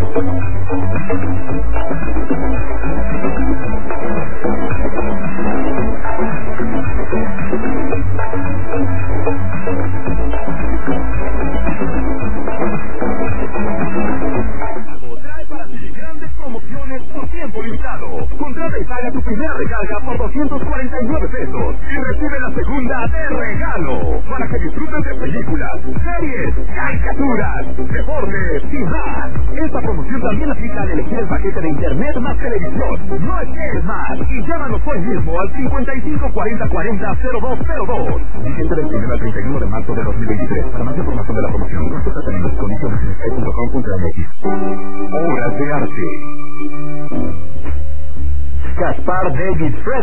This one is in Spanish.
Contrata y paga tu primera recarga por 249 pesos y recibe la segunda de regalo para que disfrutes de películas, series, caricaturas, deportes y más. Esta promoción también aplica al elegir el paquete de internet más televisión. No esperes más y llámanos hoy mismo al 55 40 40 0202. Vigente del 1 al 31 de marzo de 2023. Para más información de la promoción, consulta términos y condiciones en sky.com.mx. Obras de arte. Gaspar David Fred